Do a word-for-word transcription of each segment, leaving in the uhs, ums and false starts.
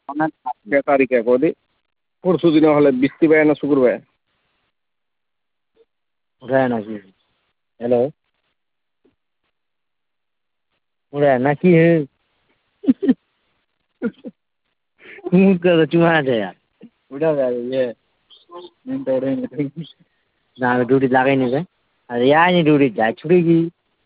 আমার আজকে তারিখে কদি পরশু দিনে হলে বৃষ্টিবারে না শুক্রবারে উঠায় নাকি হ্যালো উঠায় নাকি হে मुंह कर चुमा दे यार उठा यार ये मैं तो रहे ना ड्यूटी लगा नहीं है अरे यार नहीं ड्यूटी जा छुड़ेगी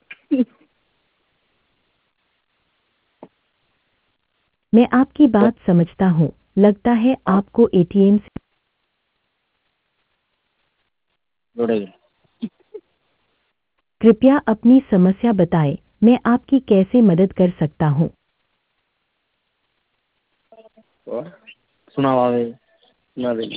मैं आपकी बात समझता हूँ। लगता है आपको एटीएम से जोड़ेगी कृपया अपनी समस्या बताएं। मैं आपकी कैसे मदद कर सकता हूँ? सुना भावे सुना दे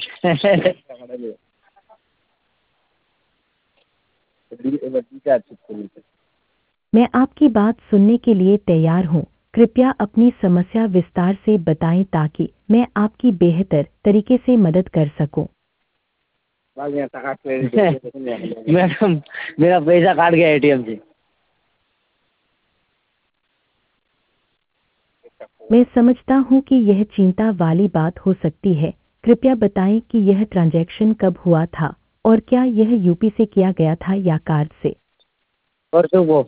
मैं आपकी बात सुनने के लिए तैयार हूँ। कृपया अपनी समस्या विस्तार से बताएं ताकि मैं आपकी बेहतर तरीके से मदद कर सकूं। मैडम मेरा पैसा काट गया एटीएम से मैं समझता हूँ कि यह चिंता वाली बात हो सकती है। कृपया बताएं कि यह ट्रांजैक्शन कब हुआ था और क्या यह यूपी से किया गया था या कार्ड से? परसों को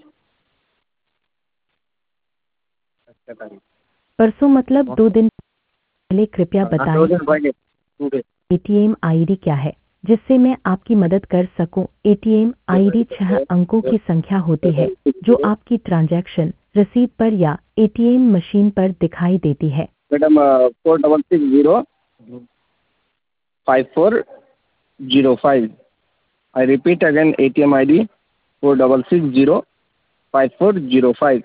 परसों मतलब दो दिन पहले। कृपया बताएं एटीएम आईडी क्या है जिससे मैं आपकी मदद कर सकूं। एटीएम आईडी छह अंकों की संख्या होती है जो आपकी ट्रांजैक्शन रसीद पर या एटीएम मशीन पर दिखाई देती है। Madam four double six zero five four zero five I repeat again ATM I D four double six zero five four zero five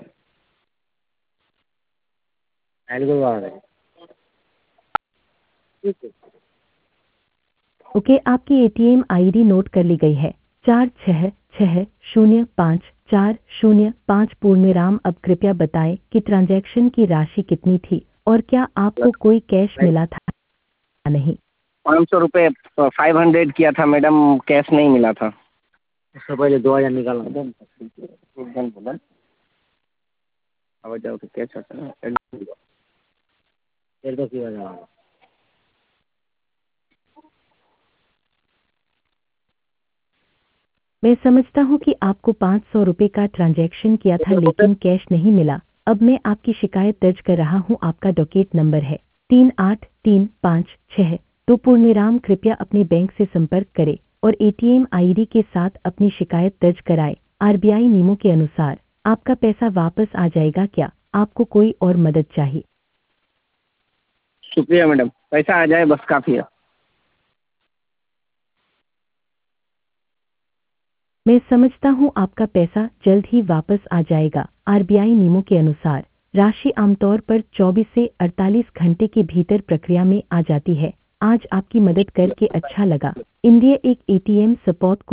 okay, आपकी एटीएम आईडी नोट कर ली गई है। चार छः छः शून्य पाँच चार शून्य पाँच पूर्णविराम। अब कृपया बताएं कि ट्रांजैक्शन की राशि कितनी थी और क्या आपको कोई कैश मिला था? नहीं, पाँच सौ रुपये फाइव हंड्रेड किया था मैडम, कैश नहीं मिला था। उससे पहले दो हज़ार निकालना अब जाओ तो कैश आता है फिर तो क्यों जाना मैं समझता हूँ कि आपको पाँच सौ रुपये का ट्रांजैक्शन किया था लेकिन कैश नहीं मिला। अब मैं आपकी शिकायत दर्ज कर रहा हूँ। आपका डॉकेट नंबर है तीन आठ तीन पाँच छः तो पूर्णविराम। कृपया अपने बैंक से संपर्क करें और एटीएम आईडी के साथ अपनी शिकायत दर्ज कराएं। आरबीआई नियमों के अनुसार आपका पैसा वापस आ जाएगा। क्या आपको कोई और मदद चाहिए? शुक्रिया मैडम, पैसा आ जाए बस काफ़ी है। मैं समझता हूँ आपका पैसा जल्द ही वापस आ जाएगा। आरबीआई नियमों के अनुसार राशि आमतौर पर चौबीस से अड़तालीस घंटे के भीतर प्रक्रिया में आ जाती है। आज आपकी मदद करके अच्छा लगा। इंडिया एक एटीएम सपोर्ट